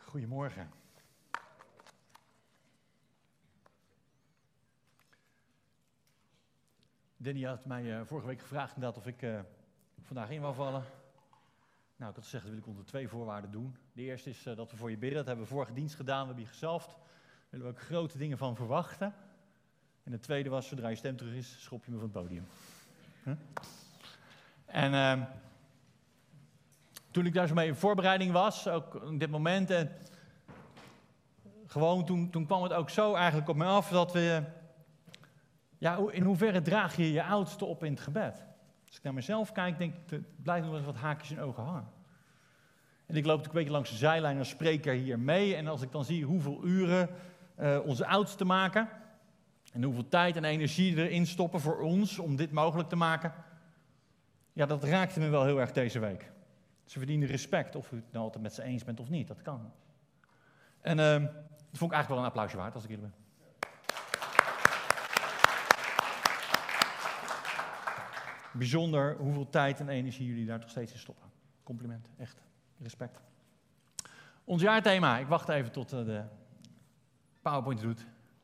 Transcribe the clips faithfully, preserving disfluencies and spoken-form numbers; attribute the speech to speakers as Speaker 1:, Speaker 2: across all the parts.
Speaker 1: Goedemorgen. Danny had mij uh, vorige week gevraagd inderdaad of ik uh, vandaag in wou vallen. Nou, ik had gezegd, dat wil ik onder twee voorwaarden doen. De eerste is uh, dat we voor je bidden. Dat hebben we vorige dienst gedaan, we hebben je gezalfd. Daar willen we ook grote dingen van verwachten. En de tweede was, zodra je stem terug is, schop je me van het podium. Huh? En uh, toen ik daar zo mee in voorbereiding was, ook in dit moment, en gewoon toen, toen kwam het ook zo eigenlijk op mij af dat we, ja, in hoeverre draag je je oudste op in het gebed? Als ik naar mezelf kijk, denk ik, er blijven nog wel eens wat haakjes in ogen hangen. En ik loop natuurlijk een beetje langs de zijlijn als spreker hier mee. En als ik dan zie hoeveel uren uh, onze oudsten maken, en hoeveel tijd en energie erin stoppen voor ons om dit mogelijk te maken, ja, dat raakte me wel heel erg deze week. Ze verdienen respect, of u het nou altijd met ze eens bent of niet, dat kan. En uh, dat vond ik eigenlijk wel een applausje waard, als ik eerlijk ben. Bijzonder hoeveel tijd en energie jullie daar toch steeds in stoppen. Compliment, echt. Respect. Ons jaarthema, ik wacht even tot uh, de PowerPoint doet.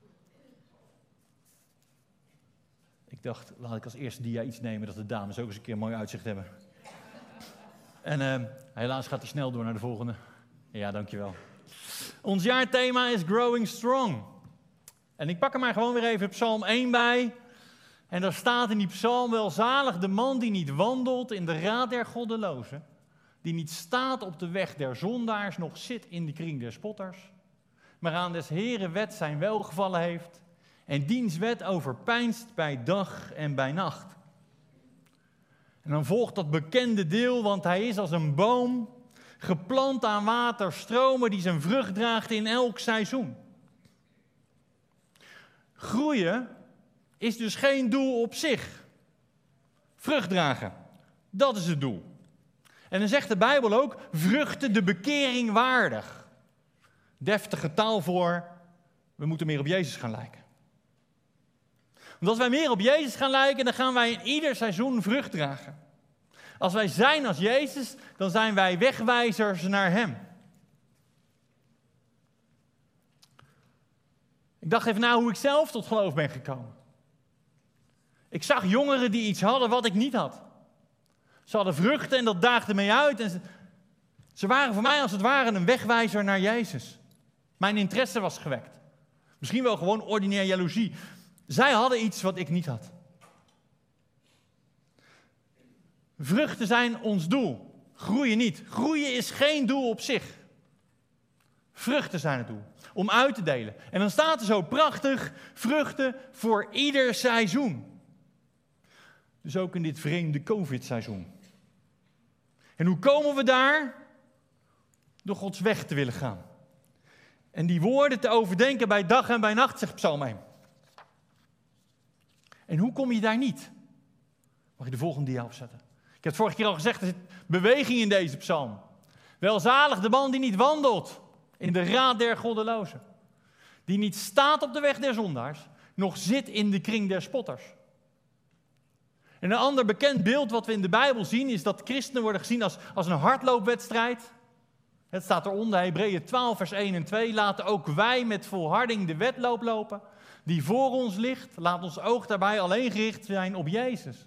Speaker 1: Ik dacht, laat ik als eerste dia iets nemen dat de dames ook eens een keer een mooi uitzicht hebben. En uh, helaas gaat hij snel door naar de volgende. Ja, dankjewel. Ons jaarthema is Growing Strong. En ik pak er maar gewoon weer even Psalm één bij. En daar staat in die psalm: welzalig de man die niet wandelt in de raad der goddelozen, die niet staat op de weg der zondaars, nog zit in de kring der spotters, maar aan des Heren wet zijn welgevallen heeft en diens wet overpeinst bij dag en bij nacht. En dan volgt dat bekende deel, want hij is als een boom, geplant aan waterstromen, die zijn vrucht draagt in elk seizoen. Groeien is dus geen doel op zich. Vrucht dragen, dat is het doel. En dan zegt de Bijbel ook, vruchten de bekering waardig. Deftige taal voor, we moeten meer op Jezus gaan lijken. Want als wij meer op Jezus gaan lijken, dan gaan wij in ieder seizoen vrucht dragen. Als wij zijn als Jezus, dan zijn wij wegwijzers naar Hem. Ik dacht even na hoe ik zelf tot geloof ben gekomen. Ik zag jongeren die iets hadden wat ik niet had. Ze hadden vruchten en dat daagde mij uit. En ze, ze waren voor mij als het ware een wegwijzer naar Jezus. Mijn interesse was gewekt. Misschien wel gewoon ordinaire jaloezie. Zij hadden iets wat ik niet had. Vruchten zijn ons doel. Groeien niet. Groeien is geen doel op zich. Vruchten zijn het doel. Om uit te delen. En dan staat er zo prachtig, vruchten voor ieder seizoen. Dus ook in dit vreemde COVID-seizoen. En hoe komen we daar? Door Gods weg te willen gaan. En die woorden te overdenken bij dag en bij nacht, zegt Psalm één. En hoe kom je daar niet? Mag je de volgende dia opzetten? Ik heb het vorige keer al gezegd, er zit beweging in deze psalm. Welzalig de man die niet wandelt in de raad der goddelozen. Die niet staat op de weg der zondaars, nog zit in de kring der spotters. En een ander bekend beeld wat we in de Bijbel zien, is dat christenen worden gezien als, als een hardloopwedstrijd. Het staat eronder, Hebreeën twaalf, vers één en twee. Laten ook wij met volharding de wedloop lopen die voor ons ligt. Laat ons oog daarbij alleen gericht zijn op Jezus.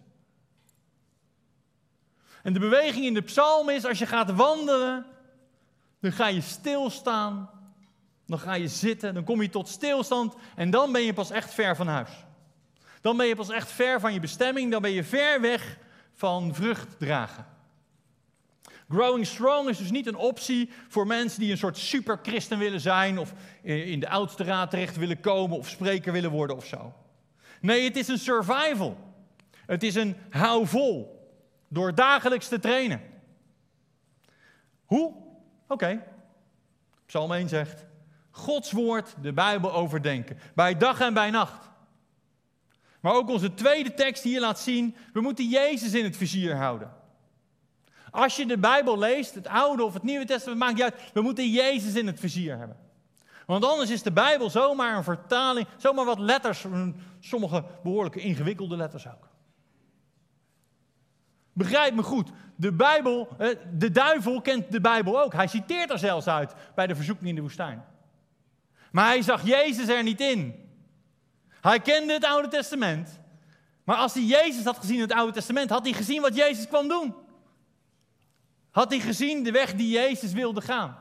Speaker 1: En de beweging in de psalm is, als je gaat wandelen, dan ga je stilstaan, dan ga je zitten, dan kom je tot stilstand en dan ben je pas echt ver van huis. Dan ben je pas echt ver van je bestemming, dan ben je ver weg van vrucht dragen. Growing strong is dus niet een optie voor mensen die een soort superchristen willen zijn of in de oudste raad terecht willen komen of spreker willen worden of zo. Nee, het is een survival. Het is een hou vol door dagelijks te trainen. Hoe? Oké. Okay. Psalm één zegt, Gods woord, de Bijbel overdenken, bij dag en bij nacht. Maar ook onze tweede tekst hier laat zien, we moeten Jezus in het vizier houden. Als je de Bijbel leest, het Oude of het Nieuwe Testament, maakt niet uit, we moeten Jezus in het vizier hebben. Want anders is de Bijbel zomaar een vertaling, zomaar wat letters, sommige behoorlijke ingewikkelde letters ook. Begrijp me goed. De Bijbel, de duivel kent de Bijbel ook. Hij citeert er zelfs uit bij de verzoeking in de woestijn. Maar hij zag Jezus er niet in. Hij kende het Oude Testament. Maar als hij Jezus had gezien in het Oude Testament, had hij gezien wat Jezus kwam doen. Had hij gezien de weg die Jezus wilde gaan.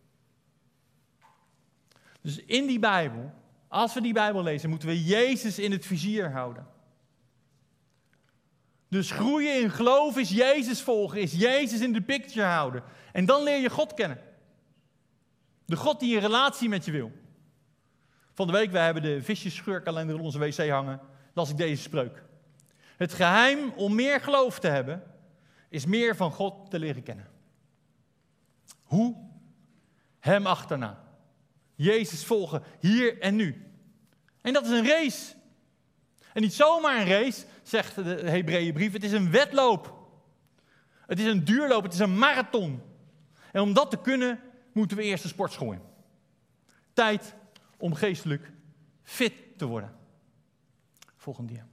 Speaker 1: Dus in die Bijbel, als we die Bijbel lezen, moeten we Jezus in het vizier houden. Dus groeien in geloof is Jezus volgen, is Jezus in de picture houden. En dan leer je God kennen. De God die een relatie met je wil. Van de week, wij hebben de visjesscheurkalender in onze wc hangen, las ik deze spreuk. Het geheim om meer geloof te hebben, is meer van God te leren kennen. Hoe? Hem achterna. Jezus volgen, hier en nu. En dat is een race. En niet zomaar een race, zegt de Hebreeënbrief, het is een wedloop. Het is een duurloop, het is een marathon. En om dat te kunnen, moeten we eerst de sportschool in. Tijd om geestelijk fit te worden. Volgende dia.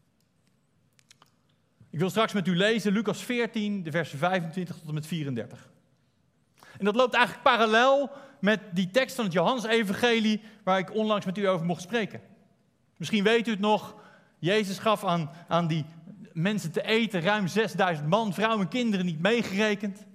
Speaker 1: Ik wil straks met u lezen Lucas veertien, de versen vijfentwintig tot en met vierendertig. En dat loopt eigenlijk parallel met die tekst van het Johannes-evangelie waar ik onlangs met u over mocht spreken. Misschien weet u het nog, Jezus gaf aan, aan die mensen te eten, ruim zesduizend man, vrouwen en kinderen niet meegerekend.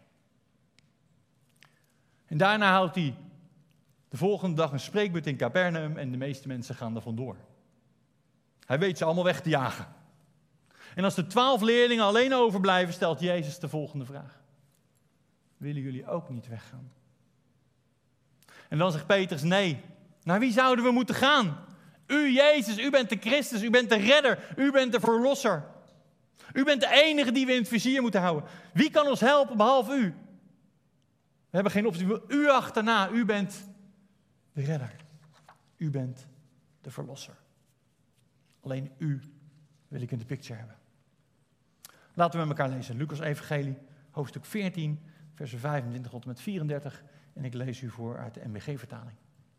Speaker 1: En daarna houdt hij de volgende dag een spreekbeurt in Capernaum en de meeste mensen gaan er vandoor. Hij weet ze allemaal weg te jagen. En als de twaalf leerlingen alleen overblijven, stelt Jezus de volgende vraag. Willen jullie ook niet weggaan? En dan zegt Petrus, nee. Naar wie zouden we moeten gaan? U, Jezus, u bent de Christus, u bent de redder, u bent de verlosser. U bent de enige die we in het vizier moeten houden. Wie kan ons helpen behalve u? We hebben geen optie. U achterna, u bent de redder. U bent de verlosser. Alleen u wil ik in de picture hebben. Laten we met elkaar lezen. Lucas Evangelie, hoofdstuk veertien, versen vijfentwintig tot en met vierendertig. En ik lees u voor uit de M B G-vertaling.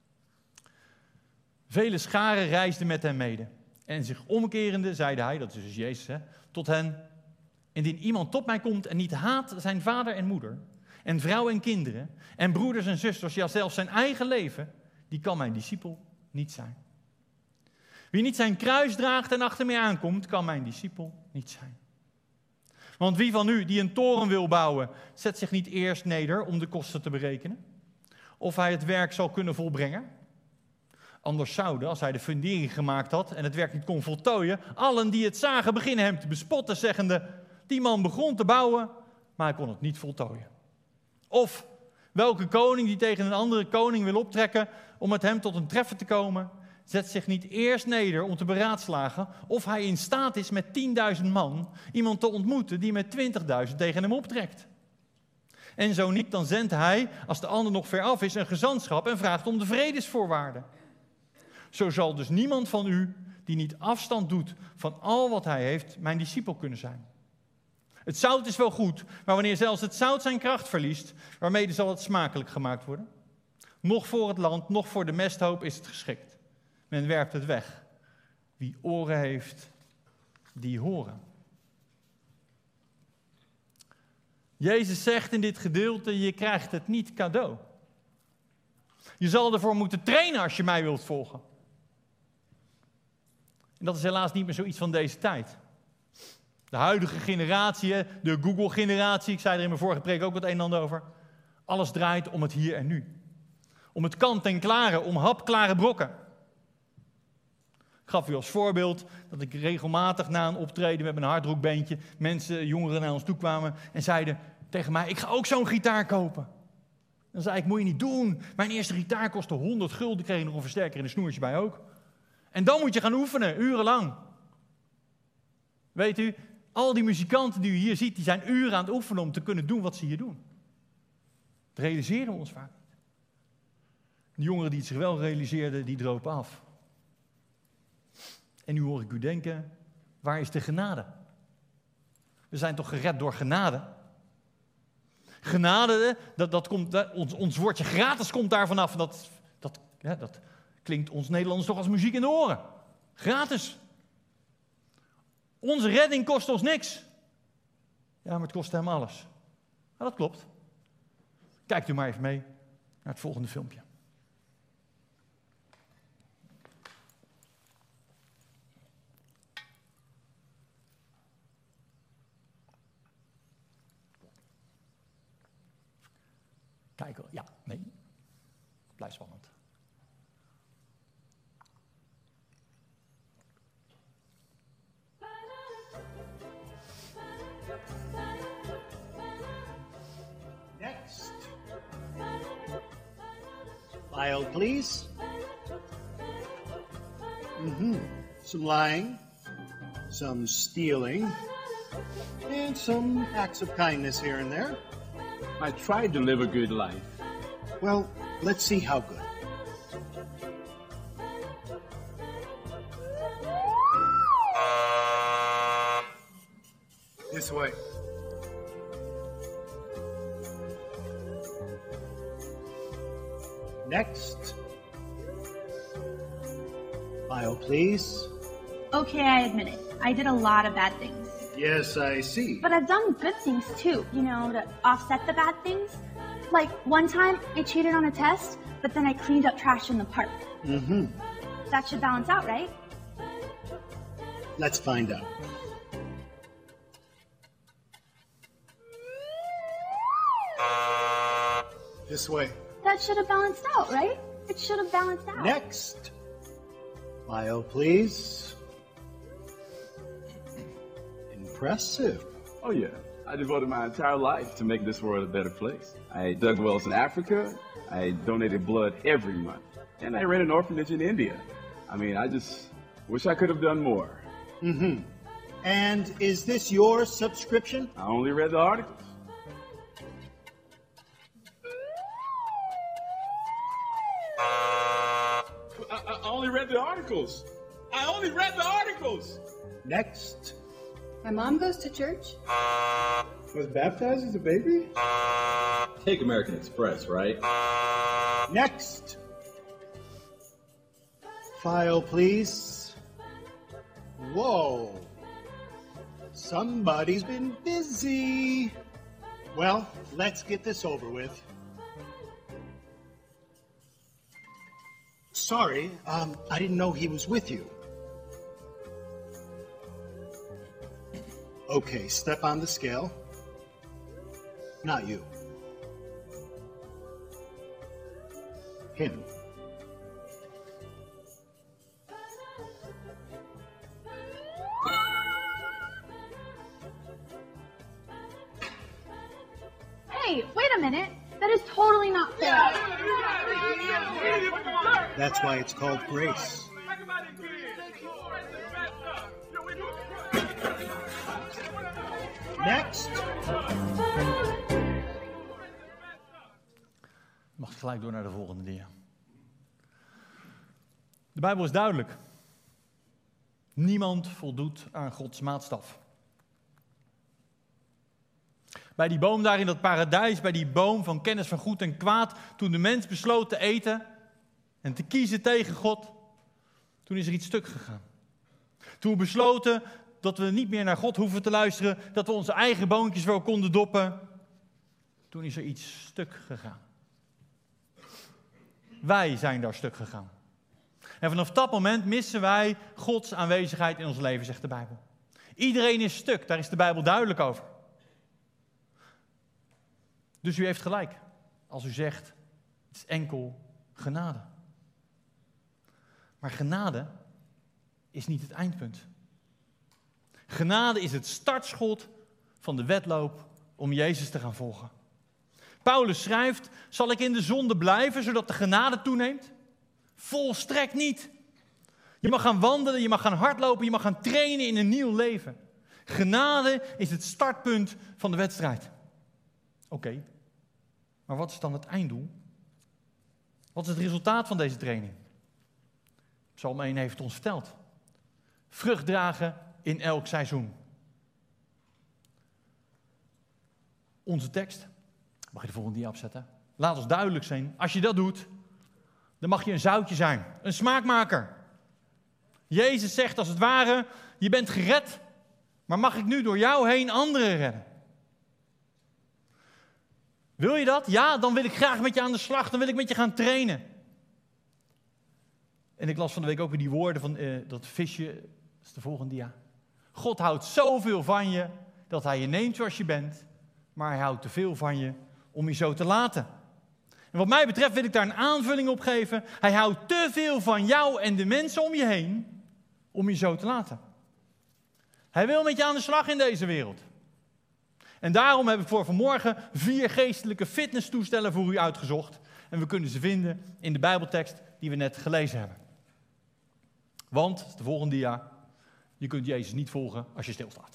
Speaker 1: Vele scharen reisden met hem mede. En zich omkerende, zeide hij, dat is dus Jezus, hè, tot hen. Indien iemand tot mij komt en niet haat zijn vader en moeder, en vrouw en kinderen, en broeders en zusters, ja zelfs zijn eigen leven, die kan mijn discipel niet zijn. Wie niet zijn kruis draagt en achter mij aankomt, kan mijn discipel niet zijn. Want wie van u die een toren wil bouwen, zet zich niet eerst neder om de kosten te berekenen? Of hij het werk zal kunnen volbrengen? Anders zouden, als hij de fundering gemaakt had en het werk niet kon voltooien, allen die het zagen beginnen hem te bespotten, zeggende, die man begon te bouwen, maar hij kon het niet voltooien. Of welke koning die tegen een andere koning wil optrekken om met hem tot een treffen te komen, zet zich niet eerst neder om te beraadslagen of hij in staat is met tienduizend man iemand te ontmoeten die met twintigduizend tegen hem optrekt. En zo niet, dan zendt hij, als de ander nog ver af is, een gezantschap en vraagt om de vredesvoorwaarden. Zo zal dus niemand van u die niet afstand doet van al wat hij heeft, mijn discipel kunnen zijn. Het zout is wel goed, maar wanneer zelfs het zout zijn kracht verliest, waarmee zal het smakelijk gemaakt worden? Nog voor het land, nog voor de mesthoop is het geschikt. Men werpt het weg. Wie oren heeft, die horen. Jezus zegt in dit gedeelte, je krijgt het niet cadeau. Je zal ervoor moeten trainen als je mij wilt volgen. En dat is helaas niet meer zoiets van deze tijd. De huidige generatie, de Google-generatie, ik zei er in mijn vorige preek ook wat een en ander over. Alles draait om het hier en nu. Om het kant-en-klare, om hapklare brokken. Ik gaf u als voorbeeld dat ik regelmatig na een optreden met mijn hardrockbandje mensen, jongeren naar ons toe kwamen en zeiden tegen mij, ik ga ook zo'n gitaar kopen. Dan zei ik, moet je niet doen. Mijn eerste gitaar kostte honderd gulden, kreeg je nog een versterker en een snoertje bij ook. En dan moet je gaan oefenen, urenlang. Weet u, al die muzikanten die u hier ziet, die zijn uren aan het oefenen om te kunnen doen wat ze hier doen. Dat realiseren we ons vaak niet. De jongeren die het zich wel realiseerden, die dropen af. En nu hoor ik u denken, waar is de genade? We zijn toch gered door genade? Genade, dat, dat komt, dat, ons, ons woordje gratis komt daar vanaf. Dat, dat, ja, dat klinkt ons Nederlanders toch als muziek in de oren. Gratis. Onze redding kost ons niks. Ja, maar het kostte hem alles. Nou, dat klopt. Kijkt u maar even mee naar het volgende filmpje. Kijk, ja, nee. Blijf spannend.
Speaker 2: Next. File, please. Mm-hmm. Some lying, some stealing, and some acts of kindness here and there.
Speaker 3: I tried to live a good life.
Speaker 2: Well, let's see how good. This way. Next. File, please.
Speaker 4: Okay, I admit it. I did a lot of bad things.
Speaker 2: Yes, I see.
Speaker 4: But I've done good things too, you know, to offset the bad things. Like one time I cheated on a test, but then I cleaned up trash in the park.
Speaker 2: Mm-hmm.
Speaker 4: That should balance out, right?
Speaker 2: Let's find out. This way.
Speaker 4: That should have balanced out, right? It should have balanced out.
Speaker 2: Next. File, please. Impressive.
Speaker 3: Oh yeah, I devoted my entire life to make this world a better place. I dug wells in Africa, I donated blood every month, and I ran an orphanage in India. I mean, I just wish I could have done more.
Speaker 2: Mm-hmm. And is this your subscription?
Speaker 3: I only read the articles. I, I only read the articles. I only read the articles.
Speaker 2: Next.
Speaker 5: My mom goes to church.
Speaker 3: Was baptized as a baby?
Speaker 6: Take American Express, right?
Speaker 2: Next. File, please. Whoa. Somebody's been busy. Well, let's get this over with. Sorry, um, I didn't know he was with you. Okay, step on the scale. Not you. Him.
Speaker 4: Hey, wait a minute. That is totally not fair.
Speaker 2: That's why it's called grace. Next.
Speaker 1: Mag gelijk door naar de volgende dia. De Bijbel is duidelijk. Niemand voldoet aan Gods maatstaf. Bij die boom daar in dat paradijs, bij die boom van kennis van goed en kwaad, toen de mens besloot te eten en te kiezen tegen God, toen is er iets stuk gegaan. Toen we besloten dat we niet meer naar God hoeven te luisteren, dat we onze eigen boontjes wel konden doppen, toen is er iets stuk gegaan. Wij zijn daar stuk gegaan. En vanaf dat moment missen wij Gods aanwezigheid in ons leven, zegt de Bijbel. Iedereen is stuk, daar is de Bijbel duidelijk over. Dus u heeft gelijk als u zegt, het is enkel genade. Maar genade is niet het eindpunt. Genade is het startschot van de wedloop om Jezus te gaan volgen. Paulus schrijft, zal ik in de zonde blijven zodat de genade toeneemt? Volstrekt niet. Je mag gaan wandelen, je mag gaan hardlopen, je mag gaan trainen in een nieuw leven. Genade is het startpunt van de wedstrijd. Oké, okay. Maar wat is dan het einddoel? Wat is het resultaat van deze training? Psalm één heeft ons verteld. Vrucht dragen in elk seizoen. Onze tekst, mag je de volgende dia opzetten? Laat ons duidelijk zijn, als je dat doet, dan mag je een zoutje zijn, een smaakmaker. Jezus zegt als het ware, je bent gered, maar mag ik nu door jou heen anderen redden? Wil je dat? Ja, dan wil ik graag met je aan de slag. Dan wil ik met je gaan trainen. En ik las van de week ook weer die woorden van uh, dat visje. Dat is de volgende dia. God houdt zoveel van je dat hij je neemt zoals je bent. Maar hij houdt te veel van je om je zo te laten. En wat mij betreft wil ik daar een aanvulling op geven. Hij houdt te veel van jou en de mensen om je heen om je zo te laten. Hij wil met je aan de slag in deze wereld. En daarom heb ik voor vanmorgen vier geestelijke fitnesstoestellen voor u uitgezocht. En we kunnen ze vinden in de Bijbeltekst die we net gelezen hebben. Want, de volgende dia, je kunt Jezus niet volgen als je stilstaat.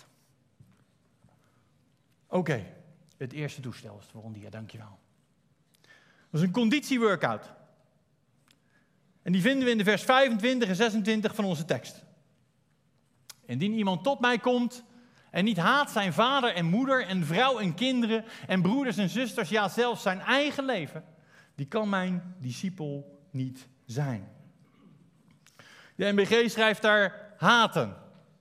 Speaker 1: Oké, okay, het eerste toestel is de volgende dia, dankjewel. Dat is een conditieworkout. En die vinden we in de vers vijfentwintig en zesentwintig van onze tekst. Indien iemand tot mij komt en niet haat zijn vader en moeder en vrouw en kinderen en broeders en zusters, ja zelfs zijn eigen leven, die kan mijn discipel niet zijn. De N B G schrijft daar haten.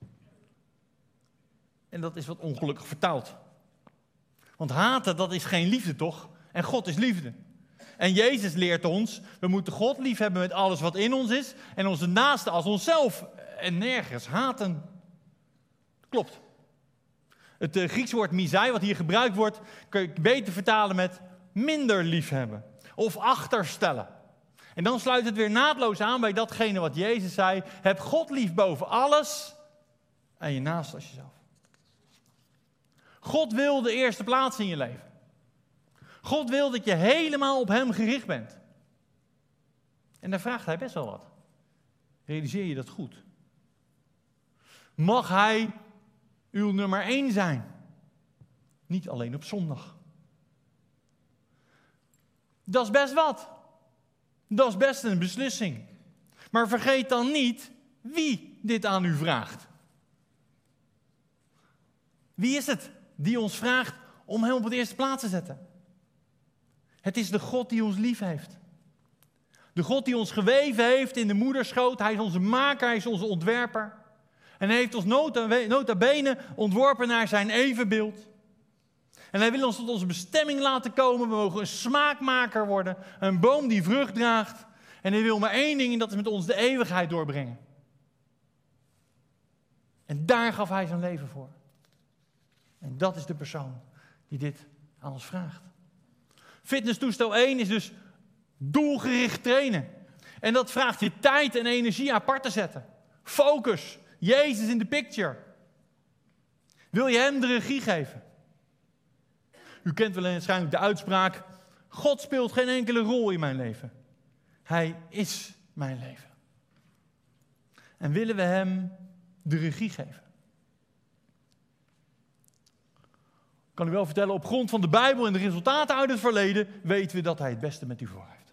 Speaker 1: En dat is wat ongelukkig vertaald. Want haten, dat is geen liefde toch? En God is liefde. En Jezus leert ons, we moeten God lief hebben met alles wat in ons is en onze naaste als onszelf. En nergens haten. Klopt. Het uh, Griekse woord misai, wat hier gebruikt wordt, kun je beter vertalen met minder liefhebben of achterstellen. En dan sluit het weer naadloos aan bij datgene wat Jezus zei. Heb God lief boven alles en je naast als jezelf. God wil de eerste plaats in je leven. God wil dat je helemaal op hem gericht bent. En daar vraagt hij best wel wat. Realiseer je dat goed? Mag hij uw nummer één zijn? Niet alleen op zondag. Dat is best wat. Dat is best een beslissing. Maar vergeet dan niet wie dit aan u vraagt. Wie is het die ons vraagt om hem op de eerste plaats te zetten? Het is de God die ons lief heeft. De God die ons geweven heeft in de moederschoot. Hij is onze maker, hij is onze ontwerper. En hij heeft ons nota, nota bene ontworpen naar zijn evenbeeld. En hij wil ons tot onze bestemming laten komen. We mogen een smaakmaker worden. Een boom die vrucht draagt. En hij wil maar één ding en dat is met ons de eeuwigheid doorbrengen. En daar gaf hij zijn leven voor. En dat is de persoon die dit aan ons vraagt. Fitnesstoestel één is dus doelgericht trainen. En dat vraagt je tijd en energie apart te zetten. Focus. Jezus in de picture. Wil je hem de regie geven? U kent wel waarschijnlijk de uitspraak: God speelt geen enkele rol in mijn leven. Hij is mijn leven. En willen we hem de regie geven? Ik kan u wel vertellen, op grond van de Bijbel en de resultaten uit het verleden weten we dat hij het beste met u voor heeft.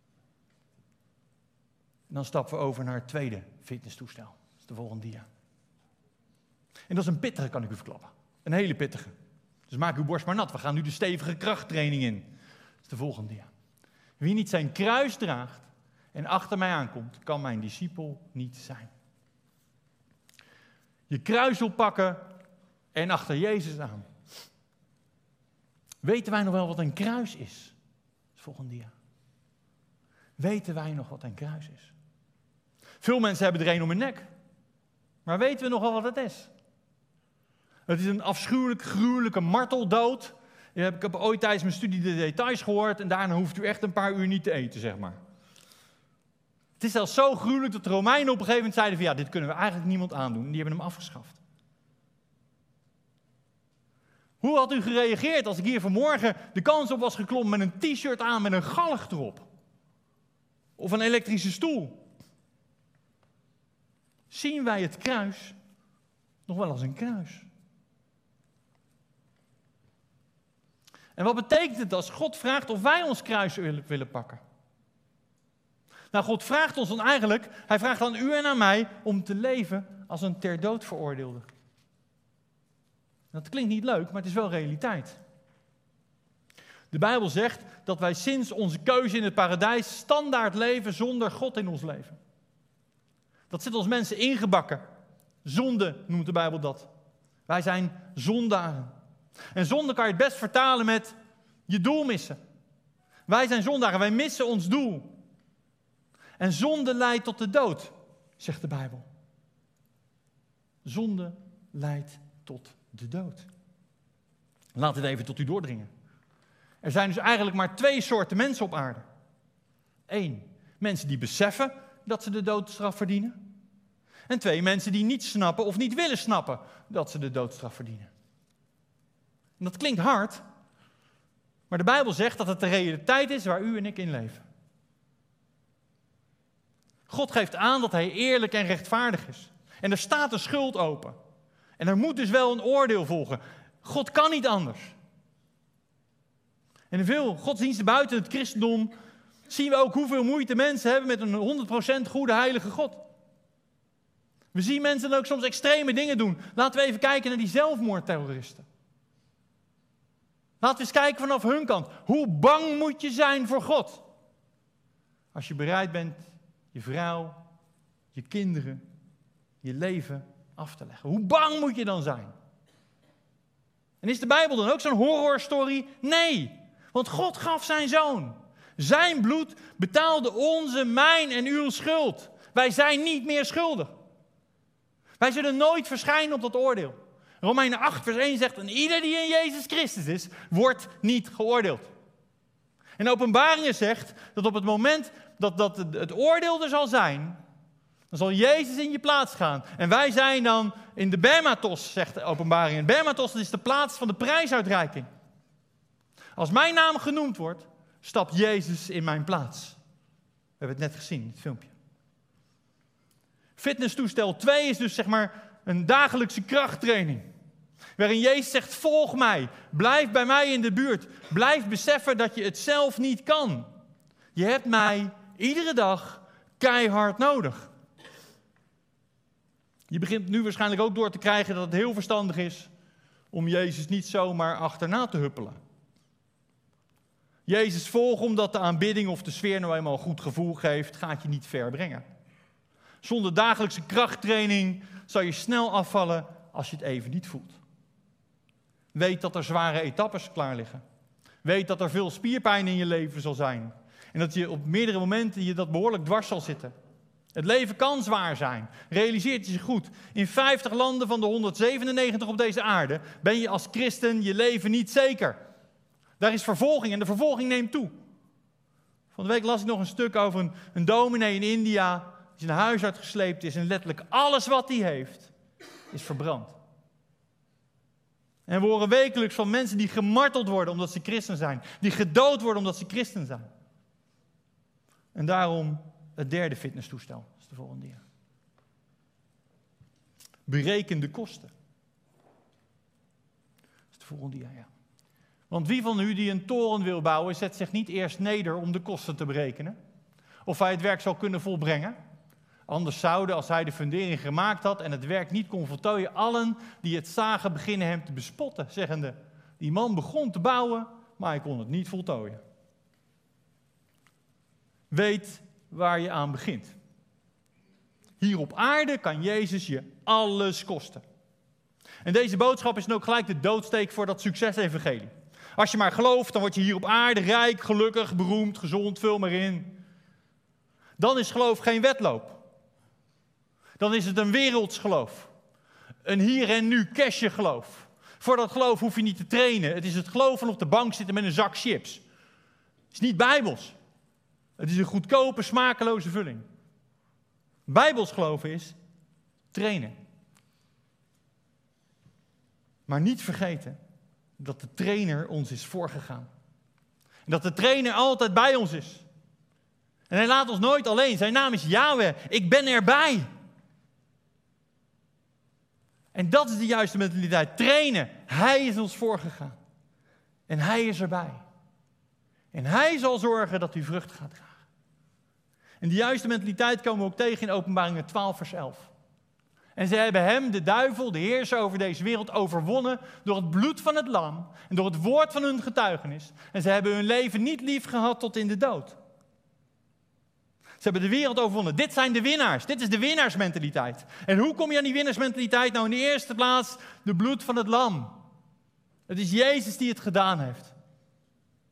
Speaker 1: En dan stappen we over naar het tweede fitnesstoestel. Dat is de volgende dia. En dat is een pittige, kan ik u verklappen. Een hele pittige. Dus maak uw borst maar nat. We gaan nu de stevige krachttraining in. Dat is de volgende dia. Wie niet zijn kruis draagt en achter mij aankomt, kan mijn discipel niet zijn. Je kruis oppakken en achter Jezus aan. Weten wij nog wel wat een kruis is? Dat is de volgende dia. Weten wij nog wat een kruis is? Veel mensen hebben er een om hun nek. Maar weten we nog wel wat het is? Het is een afschuwelijk, gruwelijke marteldood. Ik heb ooit tijdens mijn studie de details gehoord en daarna hoeft u echt een paar uur niet te eten, zeg maar. Het is zelfs zo gruwelijk dat de Romeinen op een gegeven moment zeiden van ja, dit kunnen we eigenlijk niemand aandoen. En die hebben hem afgeschaft. Hoe had u gereageerd als ik hier vanmorgen de kans op was geklommen met een t-shirt aan met een galg erop? Of een elektrische stoel? Zien wij het kruis nog wel als een kruis? En wat betekent het als God vraagt of wij ons kruis willen, willen pakken? Nou, God vraagt ons dan eigenlijk, hij vraagt aan u en aan mij om te leven als een ter dood veroordeelde. Dat klinkt niet leuk, maar het is wel realiteit. De Bijbel zegt dat wij sinds onze keuze in het paradijs standaard leven zonder God in ons leven. Dat zit ons mensen ingebakken. Zonde noemt de Bijbel dat. Wij zijn zondaren. En zonde kan je het best vertalen met je doel missen. Wij zijn zondaren, wij missen ons doel. En zonde leidt tot de dood, zegt de Bijbel. Zonde leidt tot de dood. Laat het even tot u doordringen. Er zijn dus eigenlijk maar twee soorten mensen op aarde. Eén, mensen die beseffen dat ze de doodstraf verdienen. En twee, mensen die niet snappen of niet willen snappen dat ze de doodstraf verdienen. En dat klinkt hard, maar de Bijbel zegt dat het de realiteit is waar u en ik in leven. God geeft aan dat hij eerlijk en rechtvaardig is. En er staat een schuld open. En er moet dus wel een oordeel volgen. God kan niet anders. En in veel godsdiensten buiten het christendom zien we ook hoeveel moeite mensen hebben met een honderd procent goede heilige God. We zien mensen dan ook soms extreme dingen doen. Laten we even kijken naar die zelfmoordterroristen. Laten we eens kijken vanaf hun kant. Hoe bang moet je zijn voor God? Als je bereid bent je vrouw, je kinderen, je leven af te leggen. Hoe bang moet je dan zijn? En is de Bijbel dan ook zo'n horrorstory? Nee, want God gaf zijn zoon. Zijn bloed betaalde onze, mijn en uw schuld. Wij zijn niet meer schuldig. Wij zullen nooit verschijnen op dat oordeel. Romeinen acht vers één zegt, en ieder die in Jezus Christus is, wordt niet geoordeeld. En Openbaringen zegt dat op het moment dat, dat het oordeel er zal zijn, dan zal Jezus in je plaats gaan. En wij zijn dan in de Bermatos, zegt de Openbaringen. Bermatos, dat is de plaats van de prijsuitreiking. Als mijn naam genoemd wordt, stapt Jezus in mijn plaats. We hebben het net gezien in het filmpje. Fitnesstoestel twee is dus zeg maar een dagelijkse krachttraining. Waarin Jezus zegt, volg mij, blijf bij mij in de buurt. Blijf beseffen dat je het zelf niet kan. Je hebt mij iedere dag keihard nodig. Je begint nu waarschijnlijk ook door te krijgen dat het heel verstandig is om Jezus niet zomaar achterna te huppelen. Jezus volgen omdat de aanbidding of de sfeer nou eenmaal een goed gevoel geeft, gaat je niet ver brengen. Zonder dagelijkse krachttraining zal je snel afvallen als je het even niet voelt. Weet dat er zware etappes klaar liggen. Weet dat er veel spierpijn in je leven zal zijn. En dat je op meerdere momenten je dat behoorlijk dwars zal zitten. Het leven kan zwaar zijn. Realiseert je zich goed. In vijftig landen van de honderdzevenennegentig op deze aarde ben je als christen je leven niet zeker. Daar is vervolging en de vervolging neemt toe. Van de week las ik nog een stuk over een, een dominee in India die zijn huis uitgesleept is en letterlijk alles wat hij heeft is verbrand. En we horen wekelijks van mensen die gemarteld worden omdat ze christen zijn. Die gedood worden omdat ze christen zijn. En daarom het derde fitnesstoestel. Dat is de volgende dia. Bereken de kosten. Dat is de volgende dia, ja. Want wie van u die een toren wil bouwen, zet zich niet eerst neder om de kosten te berekenen. Of hij het werk zal kunnen volbrengen. Anders zouden, als hij de fundering gemaakt had en het werk niet kon voltooien, allen die het zagen beginnen hem te bespotten, zeggende, die man begon te bouwen, maar hij kon het niet voltooien. Weet waar je aan begint. Hier op aarde kan Jezus je alles kosten. En deze boodschap is dan ook gelijk de doodsteek voor dat succesevangelie. Als je maar gelooft, dan word je hier op aarde rijk, gelukkig, beroemd, gezond, vul maar in. Dan is geloof geen wedloop. Dan is het een werelds geloof. Een hier en nu cashje geloof. Voor dat geloof hoef je niet te trainen. Het is het geloof van op de bank zitten met een zak chips. Het is niet bijbels. Het is een goedkope, smakeloze vulling. Bijbels geloven is trainen. Maar niet vergeten dat de trainer ons is voorgegaan. En dat de trainer altijd bij ons is. En hij laat ons nooit alleen. Zijn naam is Yahweh. Ik ben erbij. En dat is de juiste mentaliteit. Trainen. Hij is ons voorgegaan. En hij is erbij. En hij zal zorgen dat u vrucht gaat dragen. En die juiste mentaliteit komen we ook tegen in Openbaringen twaalf vers elf. En ze hebben hem, de duivel, de heerser over deze wereld, overwonnen door het bloed van het lam en door het woord van hun getuigenis. En ze hebben hun leven niet lief gehad tot in de dood. Ze hebben de wereld overwonnen. Dit zijn de winnaars. Dit is de winnaarsmentaliteit. En hoe kom je aan die winnaarsmentaliteit? Nou, in de eerste plaats de bloed van het lam. Het is Jezus die het gedaan heeft.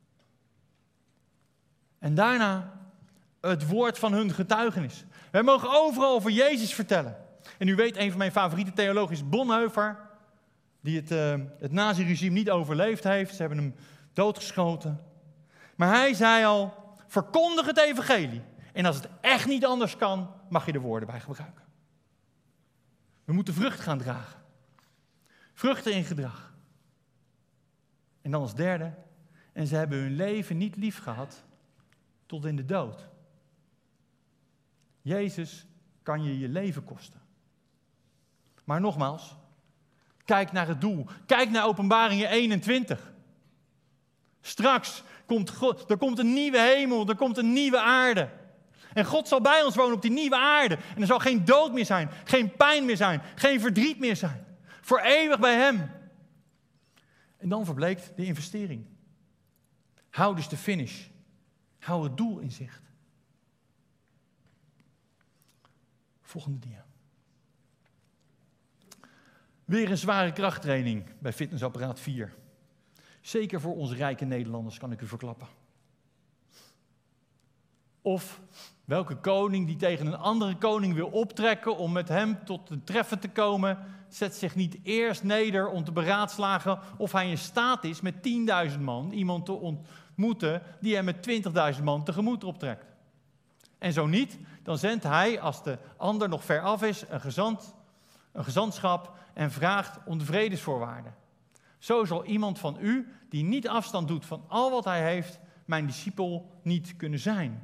Speaker 1: En daarna het woord van hun getuigenis. Wij mogen overal over Jezus vertellen. En u weet, een van mijn favoriete theologen is Bonhoeffer, die het, uh, het nazi-regime niet overleefd heeft. Ze hebben hem doodgeschoten. Maar hij zei al, verkondig het evangelie. En als het echt niet anders kan, mag je de woorden bij gebruiken. We moeten vrucht gaan dragen. Vruchten in gedrag. En dan als derde, en ze hebben hun leven niet lief gehad tot in de dood. Jezus kan je je leven kosten. Maar nogmaals, kijk naar het doel. Kijk naar Openbaringen eenentwintig. Straks komt God, er komt een nieuwe hemel, er komt een nieuwe aarde. En God zal bij ons wonen op die nieuwe aarde. En er zal geen dood meer zijn, geen pijn meer zijn, geen verdriet meer zijn. Voor eeuwig bij hem. En dan verbleekt de investering. Hou dus de finish. Hou het doel in zicht. Volgende dia. Weer een zware krachttraining bij fitnessapparaat vier. Zeker voor onze rijke Nederlanders, kan ik u verklappen. Of welke koning die tegen een andere koning wil optrekken om met hem tot een treffen te komen, zet zich niet eerst neder om te beraadslagen of hij in staat is met tienduizend man iemand te ontmoeten die hem met twintigduizend man tegemoet optrekt. En zo niet, dan zendt hij, als de ander nog ver af is, een, gezant, een gezantschap en vraagt om de vredesvoorwaarden. Zo zal iemand van u, die niet afstand doet van al wat hij heeft, mijn discipel niet kunnen zijn.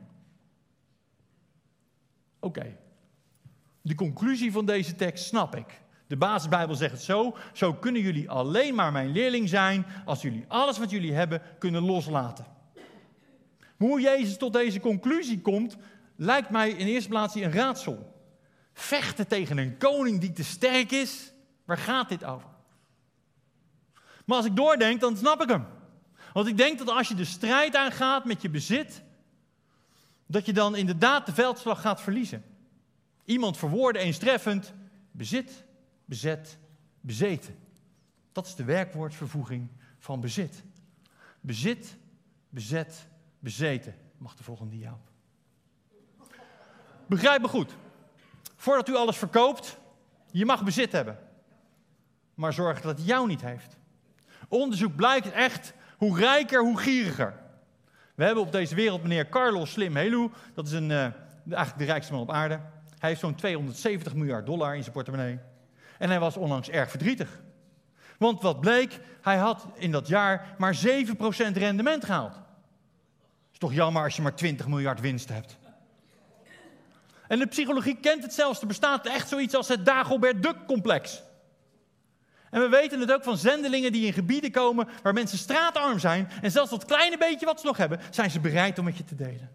Speaker 1: Oké, okay. De conclusie van deze tekst snap ik. De basisbijbel zegt het zo, zo kunnen jullie alleen maar mijn leerling zijn als jullie alles wat jullie hebben kunnen loslaten. Maar hoe Jezus tot deze conclusie komt, lijkt mij in eerste plaats een raadsel. Vechten tegen een koning die te sterk is, waar gaat dit over? Maar als ik doordenk, dan snap ik hem. Want ik denk dat als je de strijd aangaat met je bezit, dat je dan inderdaad de veldslag gaat verliezen. Iemand verwoordde eens treffend, bezit, bezet, bezeten. Dat is de werkwoordvervoeging van bezit. Bezit, bezet, bezeten. Mag de volgende dia op. Begrijp me goed. Voordat u alles verkoopt, je mag bezit hebben. Maar zorg dat het jou niet heeft. Onderzoek blijkt echt, hoe rijker, hoe gieriger. We hebben op deze wereld meneer Carlos Slim Helú. Dat is een, uh, eigenlijk de rijkste man op aarde. Hij heeft zo'n tweehonderdzeventig miljard dollar in zijn portemonnee. En hij was onlangs erg verdrietig. Want wat bleek, hij had in dat jaar maar zeven procent rendement gehaald. Is toch jammer als je maar twintig miljard winst hebt. En de psychologie kent het zelfs. Er bestaat echt zoiets als het Dagobert Duck-complex. En we weten het ook van zendelingen die in gebieden komen waar mensen straatarm zijn. En zelfs dat kleine beetje wat ze nog hebben, zijn ze bereid om met je te delen.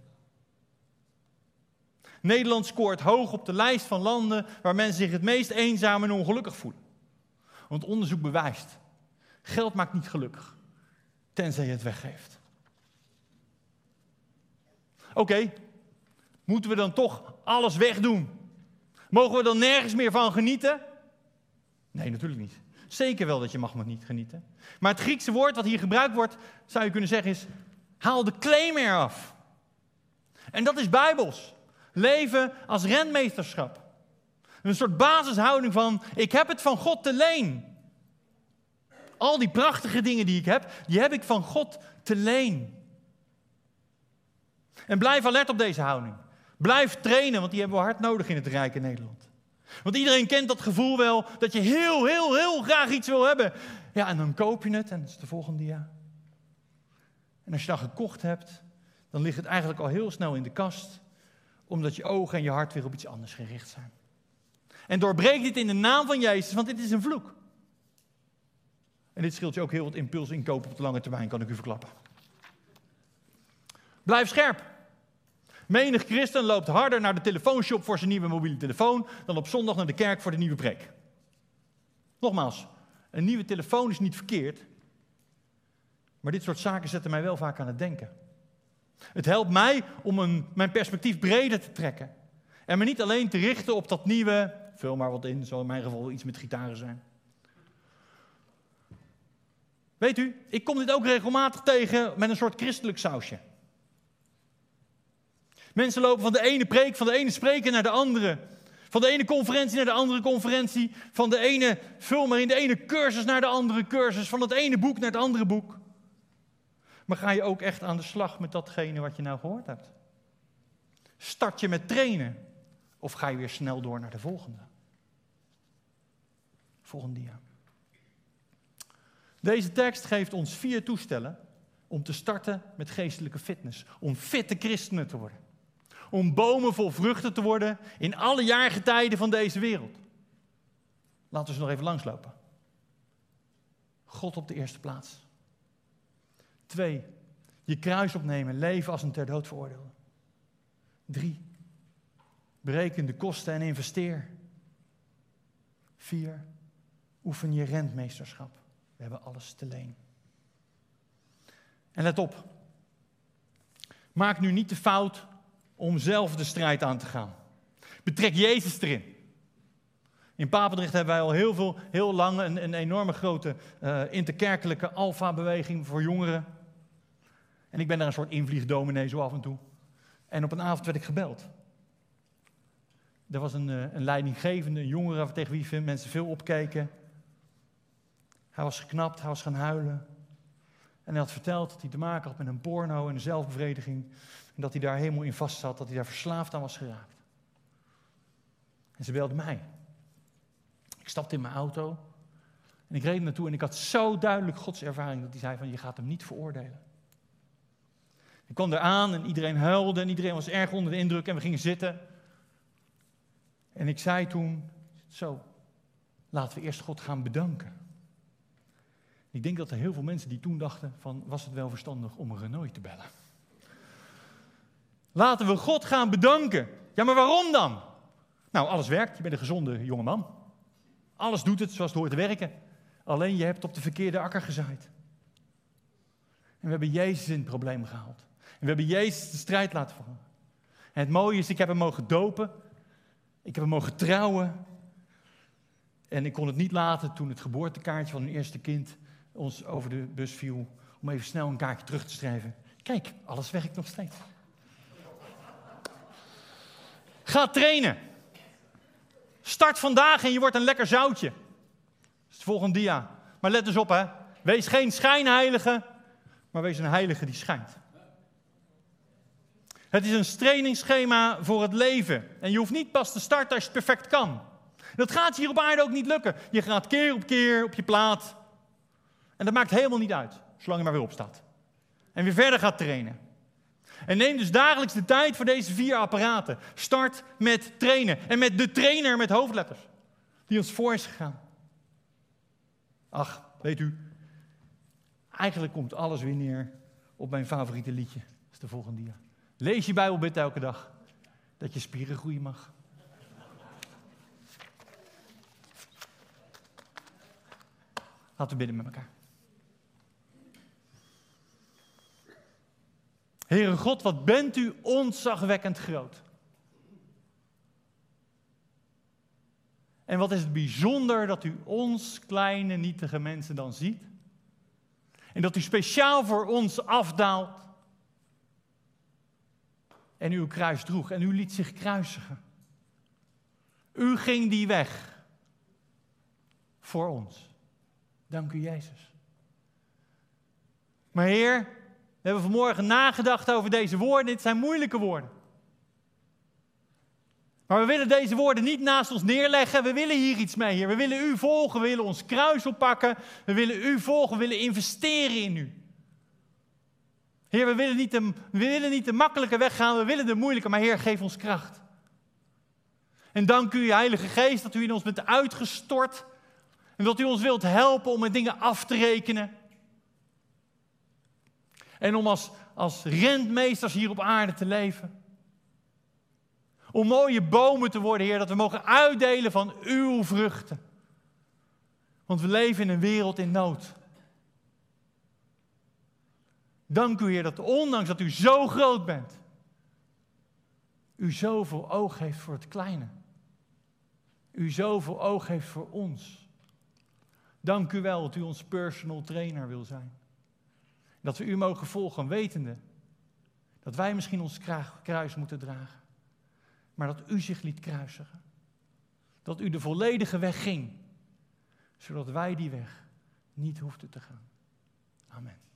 Speaker 1: Nederland scoort hoog op de lijst van landen waar mensen zich het meest eenzaam en ongelukkig voelen. Want onderzoek bewijst, geld maakt niet gelukkig, tenzij je het weggeeft. Oké, okay, moeten we dan toch alles wegdoen? Mogen we dan nergens meer van genieten? Nee, natuurlijk niet. Zeker wel dat je mag niet genieten. Maar het Griekse woord wat hier gebruikt wordt, zou je kunnen zeggen is, haal de claim eraf. En dat is bijbels. Leven als rentmeesterschap. Een soort basishouding van, ik heb het van God te leen. Al die prachtige dingen die ik heb, die heb ik van God te leen. En blijf alert op deze houding. Blijf trainen, want die hebben we hard nodig in het rijke Nederland. Want iedereen kent dat gevoel wel, dat je heel, heel, heel graag iets wil hebben. Ja, en dan koop je het, en dat is de volgende dia. En als je dat gekocht hebt, dan ligt het eigenlijk al heel snel in de kast, omdat je ogen en je hart weer op iets anders gericht zijn. En doorbreek dit in de naam van Jezus, want dit is een vloek. En dit scheelt je ook heel wat impuls inkopen op de lange termijn, kan ik u verklappen. Blijf scherp. Menig christen loopt harder naar de telefoonshop voor zijn nieuwe mobiele telefoon dan op zondag naar de kerk voor de nieuwe preek. Nogmaals, een nieuwe telefoon is niet verkeerd, maar dit soort zaken zetten mij wel vaak aan het denken. Het helpt mij om een, mijn perspectief breder te trekken en me niet alleen te richten op dat nieuwe, vul maar wat in, zal in mijn geval iets met gitaren zijn. Weet u, ik kom dit ook regelmatig tegen met een soort christelijk sausje. Mensen lopen van de ene preek, van de ene spreker naar de andere. Van de ene conferentie naar de andere conferentie. Van de ene, vul maar in, de ene cursus naar de andere cursus. Van het ene boek naar het andere boek. Maar ga je ook echt aan de slag met datgene wat je nou gehoord hebt? Start je met trainen? Of ga je weer snel door naar de volgende? Volgende dia. Deze tekst geeft ons vier toestellen om te starten met geestelijke fitness. Om fitte christenen te worden. Om bomen vol vruchten te worden in alle jaargetijden van deze wereld. Laten we ze nog even langslopen. God op de eerste plaats. Twee, je kruis opnemen, leven als een ter dood veroordeelde. Drie, bereken de kosten en investeer. Vier, oefen je rentmeesterschap. We hebben alles te leen. En let op. Maak nu niet de fout om zelf de strijd aan te gaan. Betrek Jezus erin. In Papendrecht hebben wij al heel, veel, heel lang een, een enorme grote uh, interkerkelijke alfa-beweging voor jongeren. En ik ben daar een soort invliegdominee zo af en toe. En op een avond werd ik gebeld. Er was een, uh, een leidinggevende, een jongere tegen wie mensen veel opkeken. Hij was geknapt, hij was gaan huilen. En hij had verteld dat hij te maken had met een porno en een zelfbevrediging. En dat hij daar helemaal in vast zat, dat hij daar verslaafd aan was geraakt. En ze belde mij. Ik stapte in mijn auto en ik reed er naartoe en ik had zo duidelijk Gods ervaring dat hij zei van je gaat hem niet veroordelen. Ik kwam eraan en iedereen huilde en iedereen was erg onder de indruk en we gingen zitten. En ik zei toen, zo, laten we eerst God gaan bedanken. Ik denk dat er heel veel mensen die toen dachten van was het wel verstandig om een Renault te bellen. Laten we God gaan bedanken. Ja, maar waarom dan? Nou, alles werkt. Je bent een gezonde jongeman. Alles doet het zoals het hoort te werken. Alleen je hebt op de verkeerde akker gezaaid. En we hebben Jezus in het probleem gehaald. En we hebben Jezus de strijd laten vallen. En het mooie is, ik heb hem mogen dopen. Ik heb hem mogen trouwen. En ik kon het niet laten toen het geboortekaartje van hun eerste kind ons over de bus viel. Om even snel een kaartje terug te schrijven. Kijk, alles werkt nog steeds. Ga trainen. Start vandaag en je wordt een lekker zoutje. Dat is het volgende dia. Maar let eens op, hè. Wees geen schijnheilige, maar wees een heilige die schijnt. Het is een trainingsschema voor het leven. En je hoeft niet pas te starten als je het perfect kan. Dat gaat hier op aarde ook niet lukken. Je gaat keer op keer op je plaat. En dat maakt helemaal niet uit, zolang je maar weer opstaat. En weer verder gaat trainen. En neem dus dagelijks de tijd voor deze vier apparaten. Start met trainen. En met de trainer met hoofdletters. Die ons voor is gegaan. Ach, weet u. Eigenlijk komt alles weer neer op mijn favoriete liedje. Dat is de volgende dia. Lees je Bijbel, bid elke dag. Dat je spieren groeien mag. Laten we bidden met elkaar. Heere God, wat bent u ontzagwekkend groot. En wat is het bijzonder dat u ons kleine, nietige mensen dan ziet. En dat u speciaal voor ons afdaalt. En uw kruis droeg en u liet zich kruisigen. U ging die weg voor ons. Dank u, Jezus. Maar Heer, we hebben vanmorgen nagedacht over deze woorden. Dit zijn moeilijke woorden. Maar we willen deze woorden niet naast ons neerleggen. We willen hier iets mee, Heer. We willen u volgen. We willen ons kruis oppakken. We willen u volgen. We willen investeren in u. Heer, we willen niet de, we willen niet de makkelijke weg gaan. We willen de moeilijke. Maar Heer, geef ons kracht. En dank u, Heilige Geest, dat u in ons bent uitgestort. En dat u ons wilt helpen om met dingen af te rekenen. En om als, als rentmeesters hier op aarde te leven. Om mooie bomen te worden, Heer, dat we mogen uitdelen van uw vruchten. Want we leven in een wereld in nood. Dank u, Heer, dat ondanks dat u zo groot bent, u zoveel oog heeft voor het kleine. U zoveel oog heeft voor ons. Dank u wel dat u ons personal trainer wil zijn. Dat we u mogen volgen, wetende Dat wij misschien ons kruis moeten dragen. Maar dat u zich liet kruisigen. Dat u de volledige weg ging. Zodat wij die weg niet hoefden te gaan. Amen.